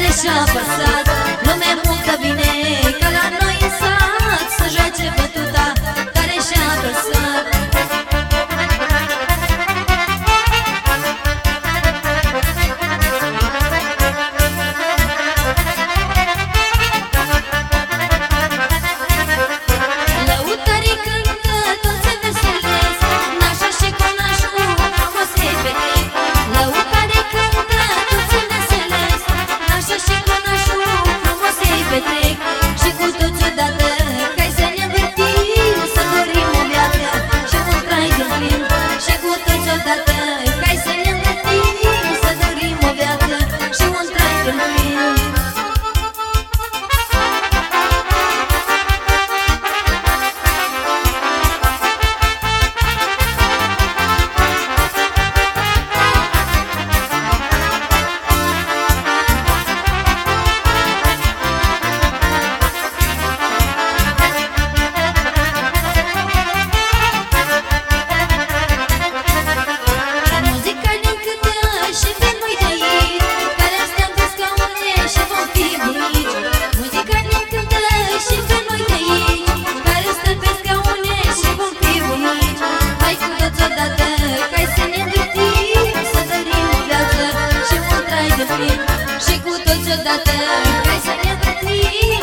și-a apăsat. Lumea multă vine ca la noi în sat să joace bătuta care și-a apăsat. Lăutarii cântă, toți se veselesc, nașa și conașul frumos se petrec. Lăutarii cântă, toți se veselesc, nașa și conașul frumos se petrec. Și cu toți odată, hai să ne învârtim, să dorim o viață și un trai de plin. Și cu toți odată, hai să ne învârtim, să dorim o viață și un trai de plin. Și cu toți odată, hai să ne învârtim,